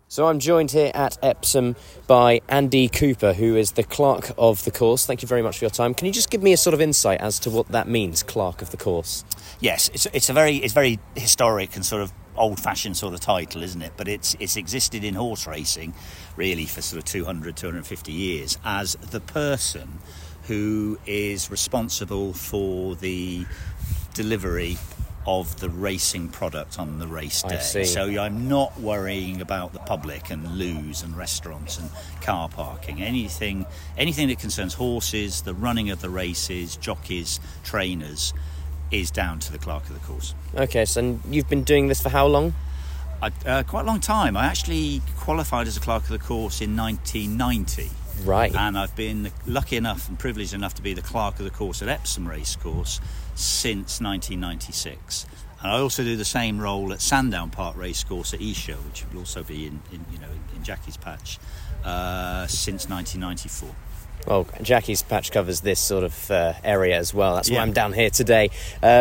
So I'm joined here at Epsom by Andy Cooper, who is the clerk of the course. Thank you very much for your time. Can you just give me a sort of insight as to what that means, clerk of the course? Yes, it's very historic and sort of old-fashioned sort of title, isn't it? But it's existed in horse racing really for sort of 250 years as the person who is responsible for the delivery of the racing product on the race day. I see. So I'm not worrying about the public and loos and restaurants and car parking. Anything that concerns horses, the running of the races, jockeys, trainers, is down to the clerk of the course. Okay, so you've been doing this for how long? Quite a long time. I actually qualified as a clerk of the course in 1990. Right. And I've been lucky enough and privileged enough to be the clerk of the course at Epsom Racecourse since 1996. And I also do the same role at Sandown Park Racecourse at Esher, which will also be in Jackie's patch, since 1994. Well, Jackie's patch covers this sort of area as well. That's why Yeah. I'm down here today.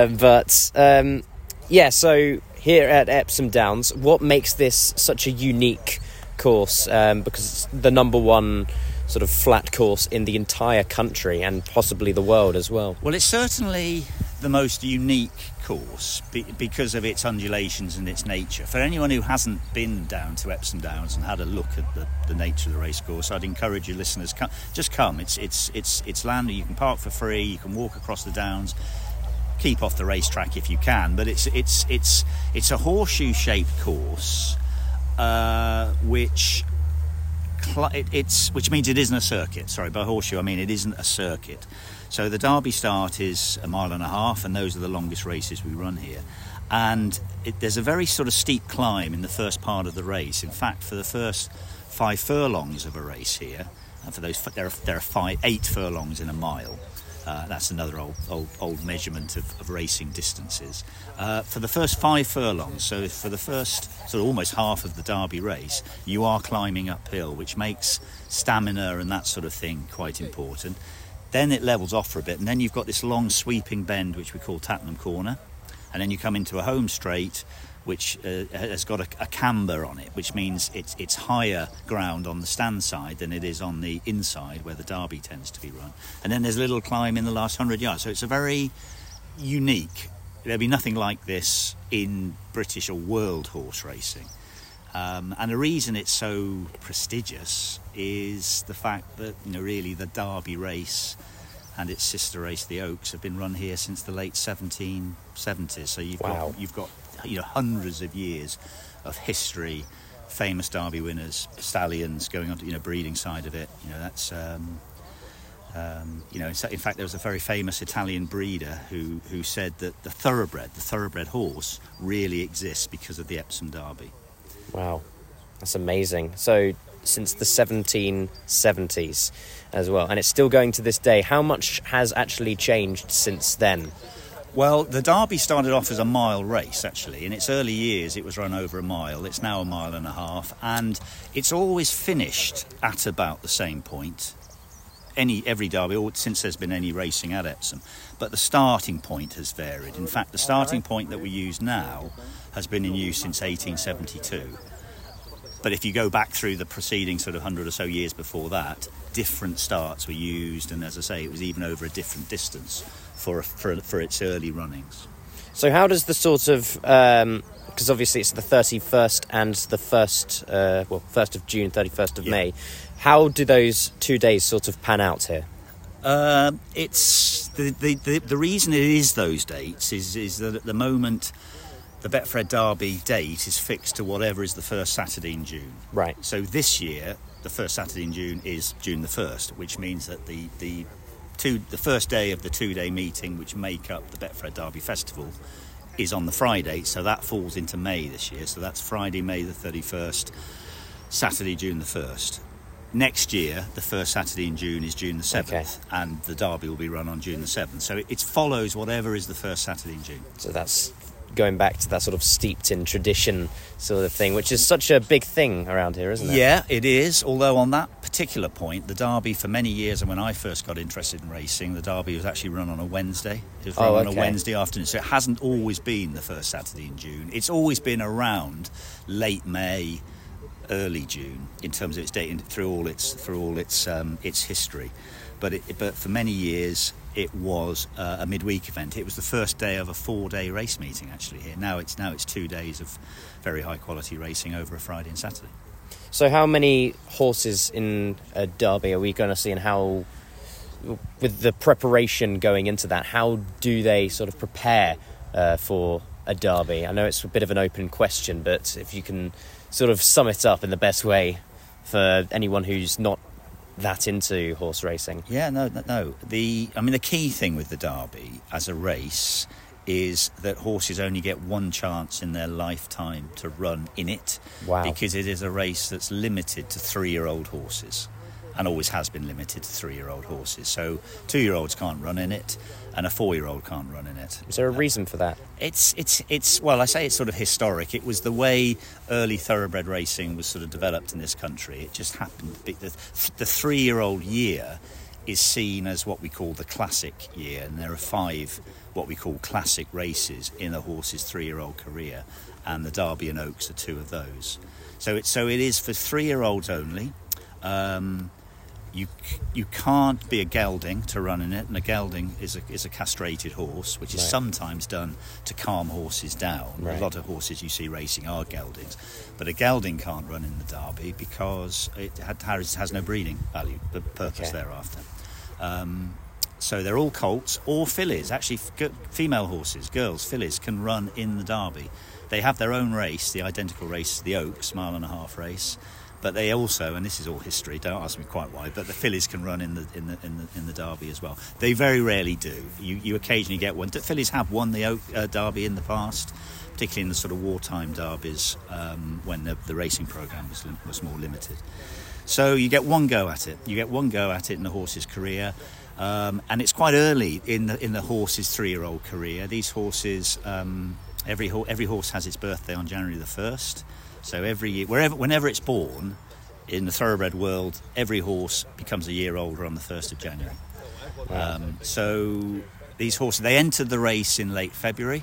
So here at Epsom Downs, what makes this such a unique course? Because it's the number one sort of flat course in the entire country and possibly the world as well. Well, it's certainly the most unique course because of its undulations and its nature. For anyone who hasn't been down to Epsom Downs and had a look at the nature of the racecourse, I'd encourage your listeners, just come. It's land where you can park for free, you can walk across the downs, keep off the racetrack if you can, but it's a horseshoe-shaped course, which means it isn't a circuit. Sorry, by horseshoe I mean it isn't a circuit. So the Derby start is 1.5 miles, and those are the longest races we run here. And there's a very sort of steep climb in the first part of the race. In fact, for the first 5 furlongs of a race here, and for those there are 8 furlongs in a mile. That's another old measurement of racing distances. For the first 5 furlongs, so for the first sort of almost half of the Derby race, you are climbing uphill, which makes stamina and that sort of thing quite important. Then it levels off for a bit, and then you've got this long sweeping bend, which we call Tattenham Corner, and then you come into a home straight, which has got a camber on it, which means it's higher ground on the stand side than it is on the inside where the Derby tends to be run. And then there's a little climb in the last 100 yards. So it's a very unique. There'll be nothing like this in British or world horse racing. And the reason it's so prestigious is the fact that, really the Derby race and its sister race, the Oaks, have been run here since the late 1770s. So you've got hundreds of years of history, famous Derby winners, stallions going on to breeding side of it. That's in fact there was a very famous Italian breeder who said that the thoroughbred horse really exists because of the Epsom Derby. Wow, that's amazing. So since the 1770s as well, and it's still going to this day. How much has actually changed since then? Well, the Derby started off as a mile race, actually. In its early years, it was run over a mile. It's now 1.5 miles, and it's always finished at about the same point. Every Derby, since there's been any racing at Epsom. But the starting point has varied. In fact, the starting point that we use now has been in use since 1872. But if you go back through the preceding sort of 100 or so years before that, different starts were used, and as I say, it was even over a different distance for its early runnings. So how does the sort of, because obviously it's the 31st and the 1st of June, 31st of May, how do those 2 days sort of pan out here? It's the reason it is those dates is that at the moment the Betfred Derby date is fixed to whatever is the first Saturday in June. Right. So this year, the first Saturday in June is June the 1st, which means that the first day of the 2-day meeting, which make up the Betfred Derby Festival, is on the Friday. So that falls into May this year. So that's Friday, May the 31st, Saturday, June the 1st. Next year, the first Saturday in June is June the 7th, and the Derby will be run on June the 7th. So it follows whatever is the first Saturday in June. So that's going back to that sort of steeped in tradition sort of thing, which is such a big thing around here, isn't it? Yeah, it is. Although on that particular point, the Derby for many years, and when I first got interested in racing, the Derby was actually run on a Wednesday. It was run on a Wednesday afternoon, so it hasn't always been the first Saturday in June. It's always been around late May, early June in terms of its date through all its history, but for many years it was a midweek event. It was the first day of a 4-day race meeting actually here. Now it's 2 days of very high quality racing over a Friday and Saturday. So how many horses in a Derby are we going to see, and how, with the preparation going into that, how do they sort of prepare for a Derby? I know it's a bit of an open question, but if you can sort of sum it up in the best way for anyone who's not that into horse racing. Yeah, no. The key thing with the Derby as a race is that horses only get one chance in their lifetime to run in it. Wow. Because it is a race that's limited to 3-year-old horses, and always has been limited to 3-year-old horses. So 2-year-olds can't run in it, and a 4-year-old can't run in it. Is there a reason for that? It's well, I say it's sort of historic. It was the way early thoroughbred racing was sort of developed in this country. It just happened. The 3-year-old year is seen as what we call the classic year, and there are 5 what we call classic races in a horse's 3-year-old career, and the Derby and Oaks are 2 of those. So it is for 3-year-olds only. You can't be a gelding to run in it, and a gelding is a castrated horse, which is sometimes done to calm horses down. Right. A lot of horses you see racing are geldings, but a gelding can't run in the Derby because it has no breeding value, the purpose thereafter. So they're all colts or fillies. Actually, female horses, girls, fillies, can run in the Derby. They have their own race, the identical race, the Oaks 1.5 mile race. But they also, and this is all history, don't ask me quite why, but the fillies can run in the Derby as well. They very rarely do. You occasionally get one. The fillies have won the Oak Derby in the past, particularly in the sort of wartime derbies when the racing programme was more limited. So you get one go at it. You get one go at it in the horse's career, and it's quite early in the horse's 3-year-old career. These horses, every horse has its birthday on January the 1st. So every year, whenever it's born, in the thoroughbred world, every horse becomes a year older on the 1st of January. So these horses, they entered the race in late February,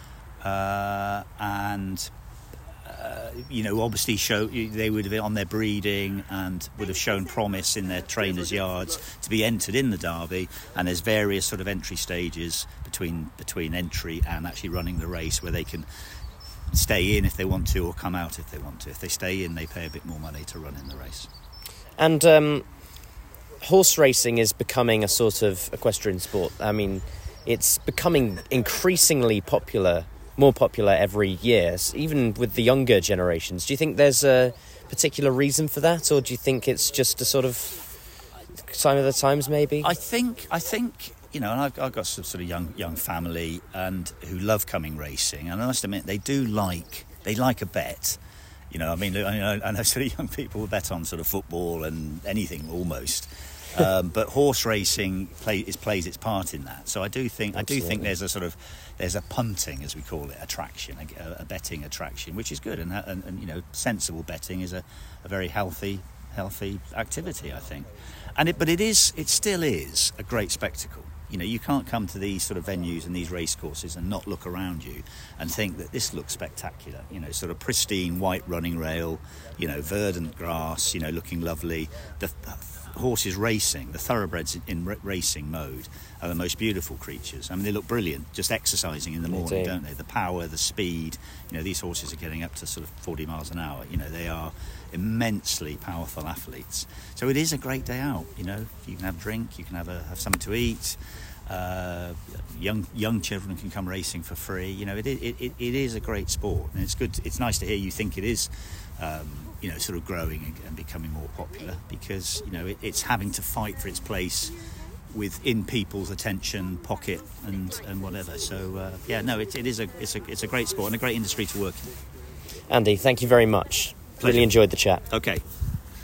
and obviously they would have been on their breeding and would have shown promise in their trainers' yards to be entered in the Derby. And there's various sort of entry stages between entry and actually running the race, where they can stay in if they want to or come out if they want to. If they stay in, they pay a bit more money to run in the race. And horse racing is becoming a sort of equestrian sport. I mean, it's becoming increasingly more popular every year, even with the younger generations. Do you think there's a particular reason for that, or do you think it's just a sort of sign of the times maybe? I think and I've got some sort of young family and who love coming racing, and I must admit they like a bet. I know sort of young people bet on sort of football and anything almost, but horse racing plays its part in that. So I do think there's a punting, as we call it, attraction, a betting attraction, which is good, and sensible betting is a very healthy activity, I think. But it still is a great spectacle. You can't come to these sort of venues and these race courses and not look around you and think that this looks spectacular. Sort of pristine white running rail, verdant grass, looking lovely. The horses racing, the thoroughbreds in racing mode, are the most beautiful creatures. I mean, they look brilliant, just exercising in the morning, don't they? The power, the speed. These horses are getting up to sort of 40 miles an hour. They are immensely powerful athletes. So it is a great day out. You can have a drink, you can have something to eat. Young children can come racing for free. It is a great sport, and it's good. It's nice to hear you think it is, sort of growing and becoming more popular, because it's having to fight for its place within people's attention pocket and whatever. So it's a great sport and a great industry to work in. Andy, thank you very much. Pleasure. Really enjoyed the chat. Okay.